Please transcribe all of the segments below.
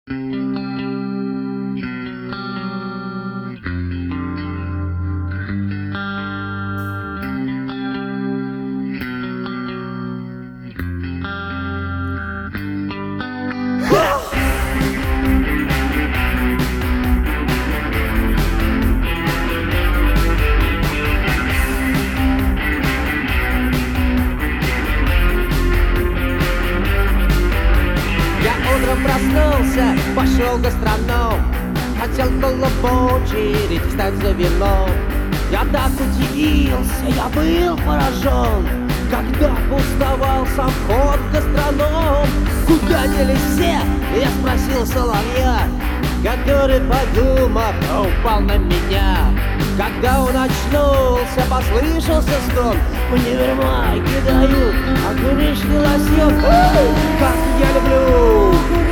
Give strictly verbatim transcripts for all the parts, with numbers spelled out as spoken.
Проснулся, пошел гастроном, хотел было по очереди встать за вином. Я так удивился, я был поражен, когда пустовал сам вход в гастроном. Куда делись все? Я спросил соловья, который, подумав, упал на меня. Когда он очнулся, послышался стон: универмаги дают огуречный лосьон. Как я люблю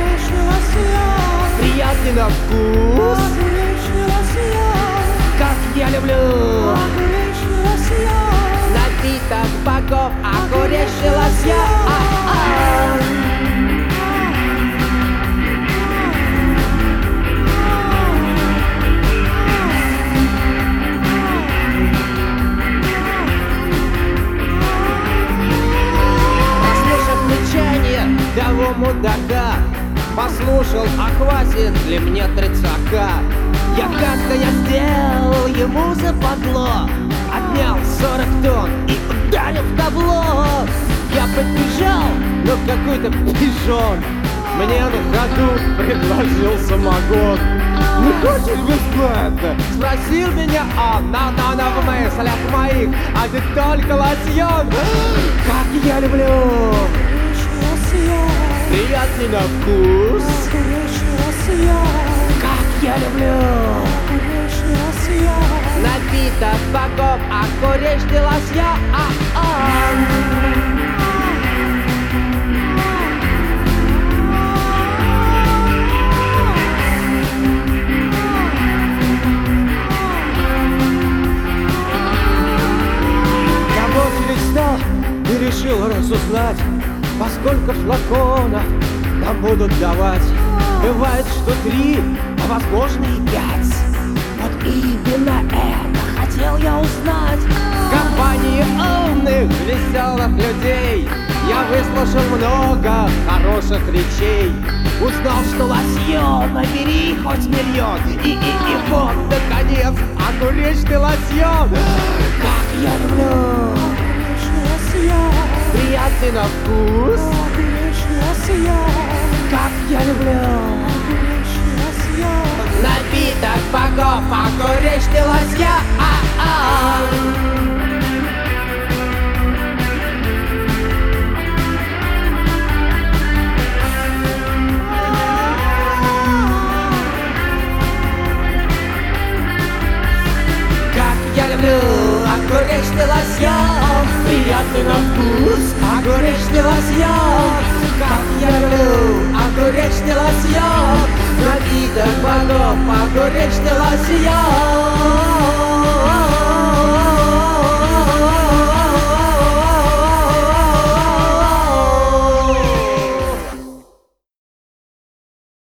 приятный на вкус, как я люблю напиток богов, огуречный лосьон. Послушав мычание того мудака, послушал, а хватит ли мне тридцака. Я как-то я сделал ему западло, отнял сорок тонн и ударил в табло. Я подбежал, но какой-то пижон мне на ходу предложил самогон. Не хочешь бесплатно? Спросил меня он, но-но-но в мыслях моих, а ведь только лосьон. Как я люблю приятный на вкус, как я люблю напиток богов, огуречный лосьон. Я в очередь встал и решил разузнать, поскольку флаконов нам будут давать. Бывает, что три, а возможно и пять. Вот именно это хотел я узнать. В компании умных, веселых людей я выслушал много хороших речей. Узнал, что лосьона бери хоть миллион. И, и, и вот, наконец, огуречный лосьон. Как я люблю приятный на вкус, как я люблю напиток богов, огуречный лосьон. Как я люблю огуречный лосьон, приятный на вкус, огуречный лосьон. Как я люблю огуречный лосьон, напиток богов, огуречный лосьон.